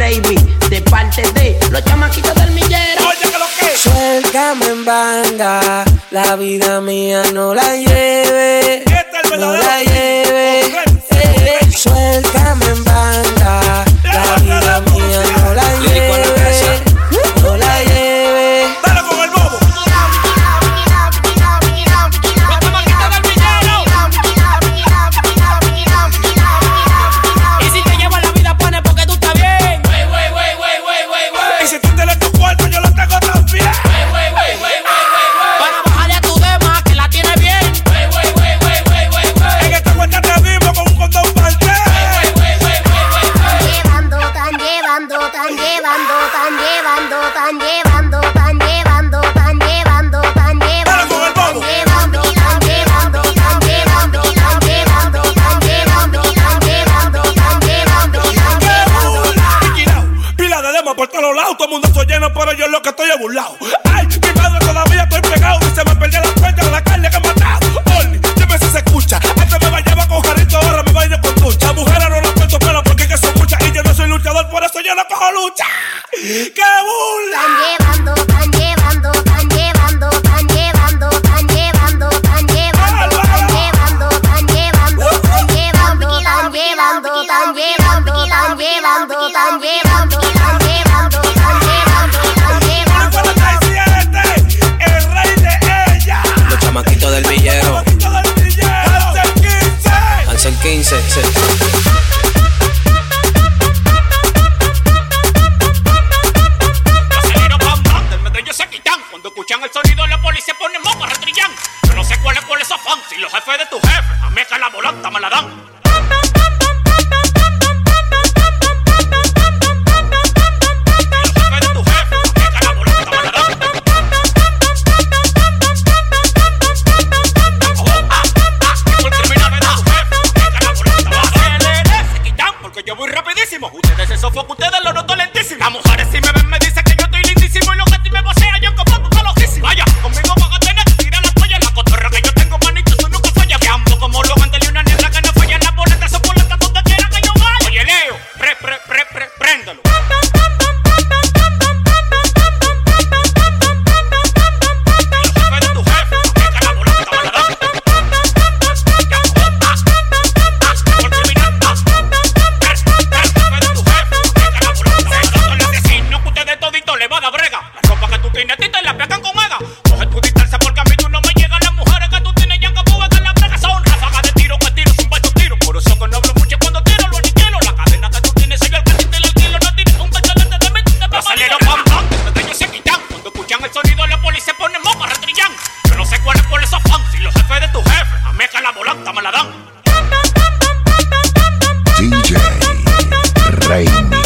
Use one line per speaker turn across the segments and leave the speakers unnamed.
Raimi, de parte de los chamaquitos del millero.
Oye, que lo que.
Suéltame en banda, la vida mía no la lleve. No la lleve. Suéltame en banda, la vida mía no la lleve. No la lleve.
Dale con el bobo.
Y si te llevo la vida, pone porque tú estás bien.
Y si tú tienes tu cuarto, yo lo tengo también.
Para bajarle a tu dema, que la tiene bien.
En esta cuenta te dimos con un condón parte.
Tan llevando, tan llevando, tan llevando, tan llevando, tan llevando, tan llevando, tan llevando,
Dale con el bobo.
tan llevando, tan llevando, tan llevando, tan llevando, tan llevando, tan llevando, tan llevando, tan
¡Qué
llevando.
burla! Liquidado, pila de demo por todos lados. Todo el mundo estoy lleno, pero yo es lo que estoy burlado. Ay, mi madre todavía estoy pegado. Y se me perdió la cuenta de la carne que he matado. Oli, dime si se escucha. Antes me bañaba con jarrito, ahora me baño con ducha. Mujeres no las cuento pelo porque es que son muchas. Y yo no soy luchador, por eso yo no cojo lucha. ¡Qué burla!
Tan llevando, tan llevando, tan llevando, tan llevando, tan llevando, tan llevando, tan llevando, tan llevando, tan llevando, tan llevando, tan llevando, tan llevando, tan llevando, tan llevando, tan llevando.
47, el rey de ella.
Los chamaquitos del villero.
Todo el billete.
Hansel 15.
Acelero bam bam, del medallo se quitan. Cuando escuchan el sonido, la policía pone moco retrillan. Yo no sé cuál es afán. Si los jefes de tu jefe, a mí que la volanta me la dan. Yo voy rapidísimo, ustedes se sofocan, ustedes lo noto lentísimo. Las mujeres si me ven me dicen que yo estoy lindísimo. Y los que me vocean yo como tú loquísimo. Vaya, conmigo van a tener que tirar la toalla. La cotorra que yo tengo, manito, tú nunca falla. Que ando como los antes y una negra que no falla. Las boletas son boletas donde quiera que yo vaya. Oye, Leo, préndalo.
DJ Raimi.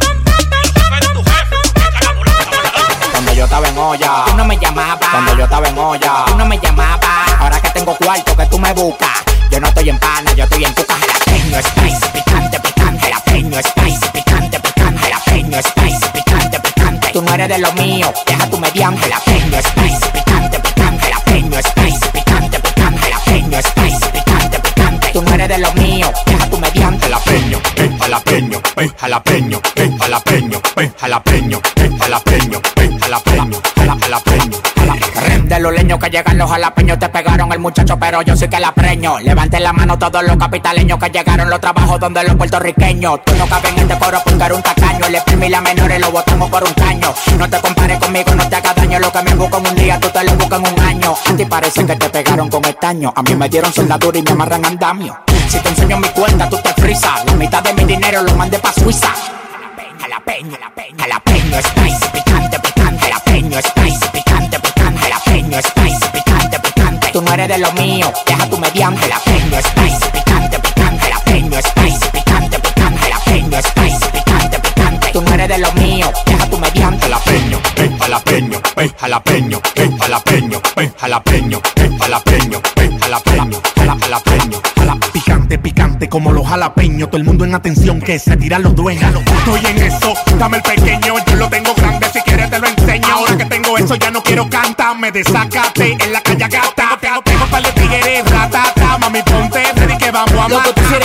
Cuando yo estaba en olla, tú no me llamabas. Cuando yo estaba en olla, tú no me llamabas. Ahora que tengo cuarto que tú me buscas, yo no estoy en pana, yo estoy en tu caja. Jalapeño, spicy, picante, picante. Jalapeño, spicy, picante, picante. Jalapeño, spicy, picante, picante. Tú no eres de lo mío, deja tu mediante. Jalapeño, spicy, picante, picante. Jalapeño, spicy, picante, picante. Jalapeño, spicy, picante, picante. Tú no eres de lo mío, deja tu mediante. Jalapeño, jalapeño, jalapeño, jalapeño, jalapeño, jalapeño, jalapeño, jalapeño. De los leños que llegan los jalapeños te pegaron el muchacho, pero yo sí que la preño. Levanten la mano todos los capitaleños que llegaron los trabajos donde los puertorriqueños. Tú no cabes en este coro porque eres un tacaño. El primo y la menores lo botamos por un caño. No te compares conmigo, no te hagas daño. Lo que me busco en un día, tú te lo buscas en un año. A ti parece que te pegaron con estaño. A mí me dieron soldadura y me amarran andamio. Si te enseño mi cuenta, tú te frisas. La mitad de mi dinero lo mandé pa' Suiza. Jalapeño, jalapeño, spicy, picante, picante. Jalapeño, spicy, picante, picante. Jalapeño, spicy, picante, picante. Tú no eres de lo mío, deja tu mediante. Jalapeño, spicy, picante, picante. Jalapeño, spicy, picante, picante. Jalapeño, spicy, picante, picante. Tú no eres de lo mío, deja tu mediante. Jalapeño, jalapeño, jalapeño, jalapeño, jalapeño, jalapeño, jalapeño, jalapeño.
Picante, picante como los jalapeños. Todo el mundo en atención que se tiran los dueños. Estoy en eso, dame el pequeño. Yo lo tengo grande, si quieres te lo enseño. Ahora que tengo eso ya no quiero cantar. Me desacate en la calle gata. Tengo par de tigres, ratata. Mami ponte ready que vamos a matar.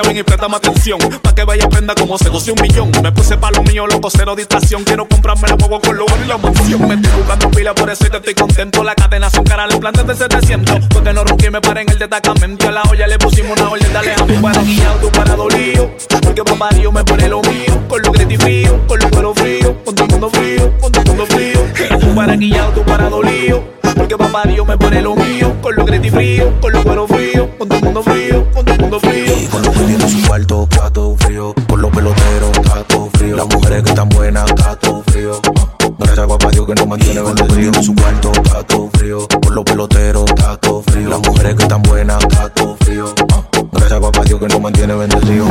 Escucha bien y préstame atención, pa' que vaya aprenda como se goce 1 millón. Me puse pa' lo mío, loco, cero distracción. Quiero comprarme el huevo con lo bueno y la mansión. Me estoy buscando pila, por eso estoy contento. La cadena son cara, el plan de 700. Porque no ronqué, me paré en el destacamento. A la olla le pusimos una orden, dale a tu para guiado, tu para dolido. Porque papá Dios me pone lo mío, con lo griti frío, con lo cuero frío, con todo el mundo frío, con todo el mundo frío. Tu para guiado, tu para dolido. Porque papá Dios me pone lo mío, con lo griti frío, con lo cuero frío, con todo el mundo frío, con todo el mundo frío.
Y cuando estoy en su cuarto, está todo frío. Con los peloteros, está todo frío. Las mujeres que están buenas, está todo frío. Gracias a papá Dios que nos mantiene bendecidos. En su cuarto, está todo frío. Con los peloteros, está todo frío. Las mujeres que están buenas, está todo frío. Gracias a papá Dios que nos mantiene bendecidos.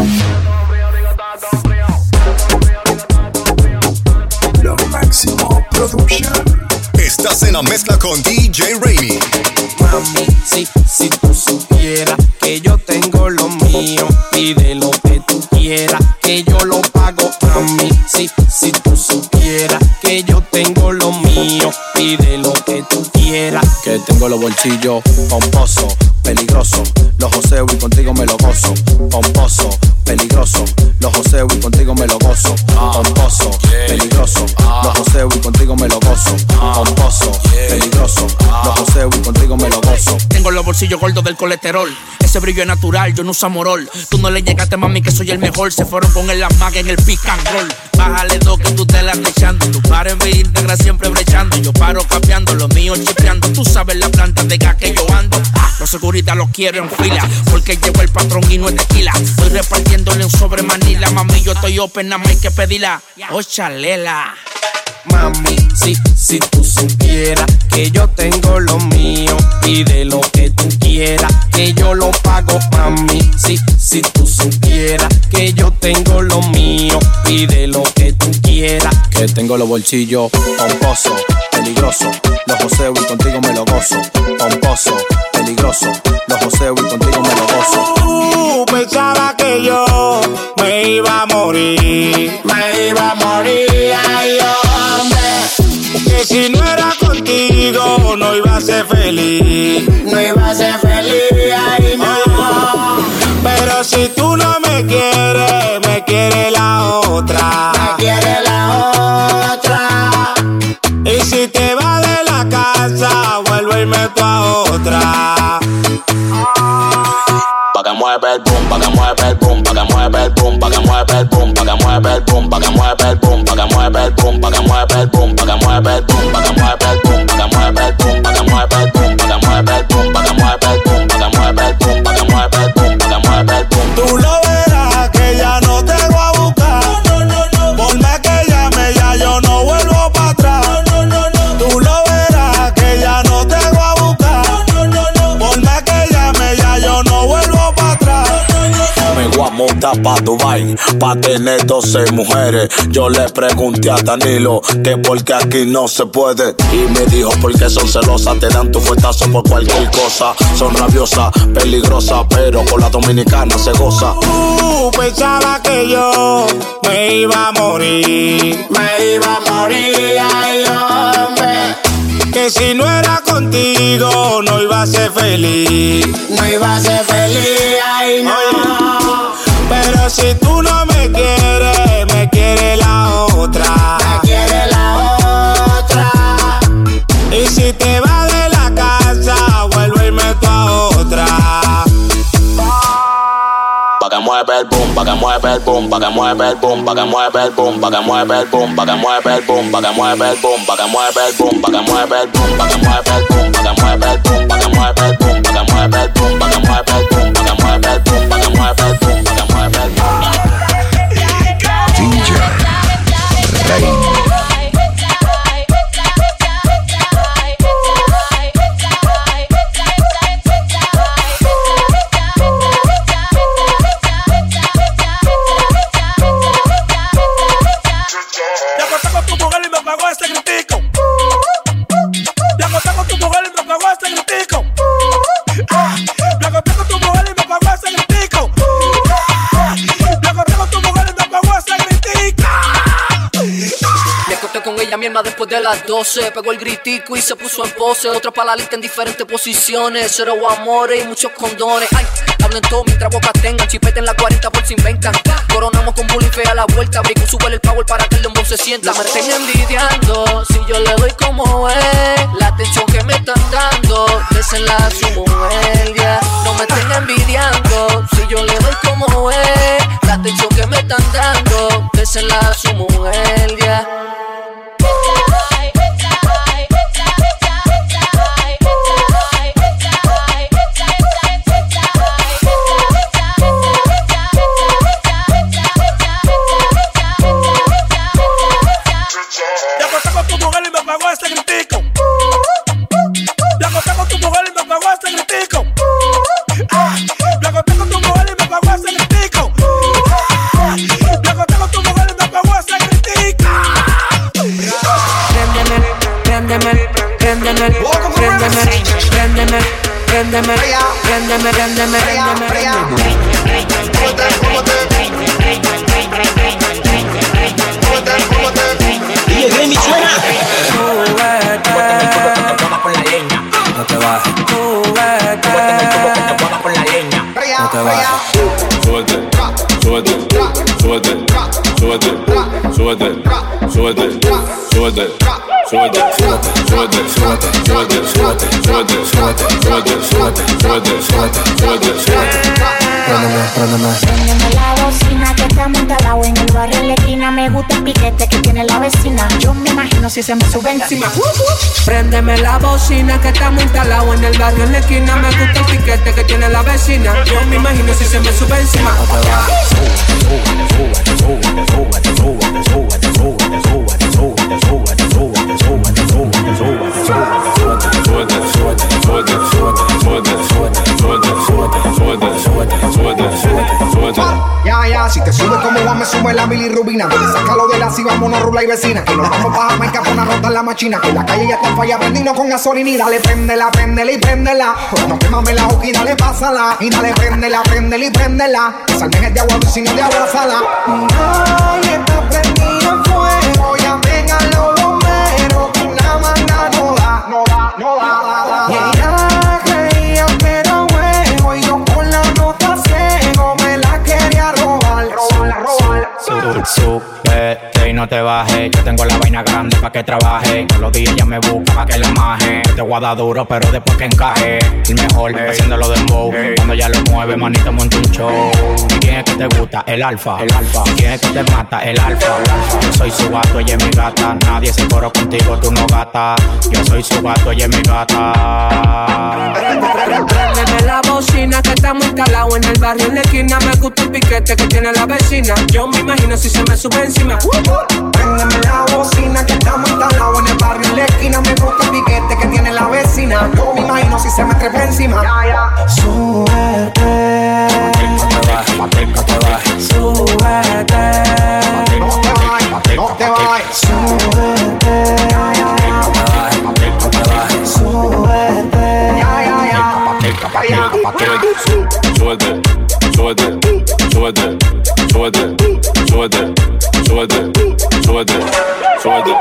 Lo Máximo Production.
Estás en la mezcla con DJ Raimi.
Mami, si tú supieras que yo tengo lo mío, pide lo que tú quieras, que yo lo pago. Mami, si tú supieras que yo tengo lo mío, pide lo que tú quieras.
Que tengo los bolsillos pomposos, peligroso. Los joseo y contigo me lo gozo. Pomposo, peligroso. Los joseo y contigo me lo gozo. Pomposo, peligroso. Los joseo y contigo me lo gozo. Pomposo, peligroso. Los joseo y contigo me lo gozo.
Tengo los bolsillos gordos del colesterol. Ese brillo es natural, yo no uso amorol. Tú no le llegaste, mami, que soy el mejor. Se fueron con el amague en el pick and roll. Bájale 2 que tú te la estás echando. Tu paro en vez íntegra siempre brechando. Yo paro capeando, los míos chipeando. Tú sabes la planta de gas que yo ando. Los seguridad los quiero en fila, porque llegó el patrón y no es tequila. Estoy repartiéndole un sobre Manila. Mami, yo estoy open, nada más hay que pedirla. Oh, chalela.
Mami, si tú supieras que yo tengo lo mío, pide lo que tú quieras, que yo lo pago. Mami, si tú supieras que yo tengo lo mío, pide lo que tú quieras.
Que tengo los bolsillos pomposos, peligroso. Los joseo y contigo me lo gozo. Pomposo, peligroso. Los joseo y contigo me lo gozo.
Pensaba que yo me iba a morir, ay hombre. Que si no era contigo no iba a ser feliz, ay no. Pero si tú no me quieres, me quiere la otra, Y si te vas de la casa, vuelvo y meto a otra.
Pa' que mueve el boom, pa' que mueve el boom, pa' que mueve el boom, pa' que mueve el boom, pa' que mueve el boom, pa' que mueve el boom, pa' que mueve el boom, pa' que mueve el boom, pa' que mueve el boom, pa' que mueve el boom, pa' que mueve el boom, pa' que mueve el boom, pa' que mueve el boom, pa' que mueve el boom, pa' que mueve el boom, pa' que mueve el boom, pa' que mueve el boom.
Tú lo verás que ya no te voy a buscar. Por más que llame ya yo no vuelvo para atrás. Tú lo verás que ya no te voy a buscar. Por más que llame ya yo no vuelvo para atrás.
Me voy a montar pa' Dubai, pa' tener 12 mujeres. Yo le pregunté a Danilo que por qué aquí no se puede. Y me dijo porque son celosas, te dan tu fuetazo por cualquier cosa. Son rabiosas, peligrosas, pero con la dominicana se goza.
Pensaba que yo me iba a morir, ay hombre. Que si no era contigo no iba a ser feliz, ay no. Pero si tú no me quieres, me quiere la otra, Y si te vas de la casa, vuelvo y meto a otra.
Pa' que mueve el boom, pa' que mueve el boom, pa' que mueve el boom, pa' que mueve el boom, pa' que mueve el boom, pa' que mueve el boom, pa' que mueve el boom, pa' que mueve el boom, pa' que mueve el boom, pa' que mueve el boom, pa' que mueve el boom, pa' que mueve el boom, pa' que mueve el boom, pa' que mueve el boom, pa' que mueve el boom, pa' que mueve el boom, pa' que mueve el boom.
DJ Raimi.
Ya acosté con tu mujer y me pagó este gritico. Ya acosté con tu mujer
misma después de las 12. Pegó el gritico y se puso en pose. Otra pa' la lista en diferentes posiciones. Cero amores y muchos condones. Ay, hablen todo mientras boca tengan. Chipete en la 40 por si inventan. Coronamos con bullying fea a la vuelta. Brico sube el power para que el dembow se sienta. No me estén envidiando si yo le doy como es. La atención que me están dando, désenla a su mujer, yeah. No me estén envidiando si yo le doy como es. La atención que me están dando, désenla a su mujer, yeah.
DJ Remy suena.
No te bajes. No te bajes.
Súbete, súbete, súbete, súbete, súbete, súbete, súbete, súbete,
Préndeme la bocina que está montada en el barrio en la esquina. Me gusta el piquete que tiene la vecina. Yo me imagino si se me sube encima.
Préndeme la bocina que está muy instalado en el barrio en la esquina. Me gusta el piquete que tiene la vecina. Yo me imagino si se me sube encima.
Ya, si te sube como va, me sube la bilirrubina. Sácalo de la si vamos a rula y vecina. Que nos vamos pa' Jamaica para rotar la machina. Que la calle ya está falla, prendino con gasolina. Y dale, préndela, préndela y préndela. No quémame la hoja y dale, pásala. Y dale, préndela, préndela y préndela. Salven de agua dulce y no de agua salada. Ay, está prendido fuego. Ya vengan los bomberos. Que una manga no da, no da, no da. Y ella creía que era huevo. Y yo con la nota ciego me la quería robar.
Súbete y no te bajes. Yo tengo la vaina grande pa' que trabaje. Todos los días ella me busca pa' que la maje. Te voy a dar duro, pero después que encaje. El mejor, haciéndolo de dembow. Cuando ya lo mueve, manito, monta un show. ¿Y quién es que te gusta? El alfa. ¿Y quién es que te mata? El alfa. Yo soy su gato, ella es mi gata. Nadie se coro contigo, tú no gata. Yo soy su gato, ella es mi gata.
Préndeme la bocina que está muy instalado en el barrio en la esquina. Me gusta el piquete que tiene la vecina. Yo me imagino si se me sube encima.
Préndeme la bocina que está muy instalado en el barrio en la esquina. Me gusta el piquete que tiene la vecina. Yo me imagino si se me trepa encima. Súbete.
No te bajes. Súbete.
No te vayas. No te vayas. Súbete.
No te bajes.
Súbete.
Súbete, súbete, súbete, súbete, súbete, súbete, súbete, súbete.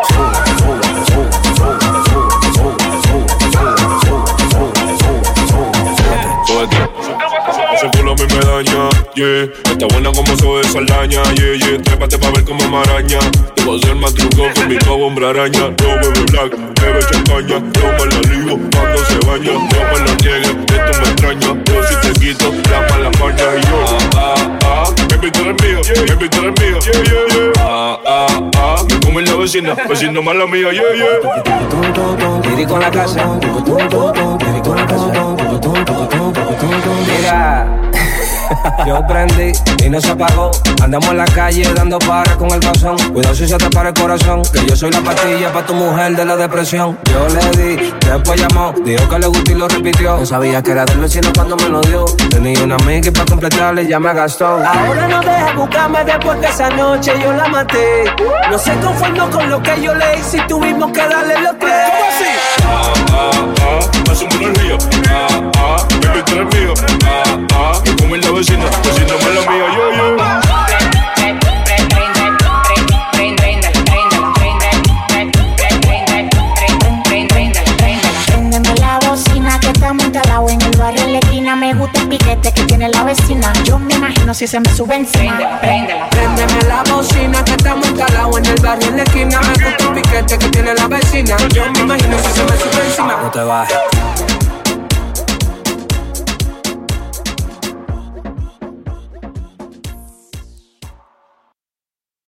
Ese culo a mí me daña, yeah. Está buena como soy de Saldaña, yeah, yeah. Trépate pa' ver como maraña. Te voy a hacer más truco con mi pavo hombre araña. No bebe black, bebe champaña. No me la ligo cuando se baña. No me la niegues, esto me extraña. Yo si te quito la mala maña. Y yo, baby tú eres mío, baby tú eres mío, yeah, yeah, yeah. Me come la vecina, vecino mala mía, yeah, yeah.
Tiri con la casa. Mira, yo prendí y no se apagó. Andamos en la calle dando para con el calzón. Cuidado si se te para el corazón, que yo soy la pastilla pa' tu mujer de la depresión. Yo le di, después llamó, dijo que le gustó y lo repitió. No sabía que era del vecino cuando me lo dio. Tenía una amiga y pa' completarle ya me gastó. Ahora no deja buscarme después que esa noche yo la maté. No se conformó con lo que yo le hice y tuvimos que darle los tres. ¿Cómo así?
Hace una energía, baby tú eres mío, me come la vecina, vecina mala mía, yo, yo.
la vecina. Yo me imagino si se me sube encima. Préndela.
Préndeme la bocina que estamos instalados en el barrio en la esquina. Me gusta el piquete que tiene la vecina. Yo me imagino si se me sube encima.
No te bajes,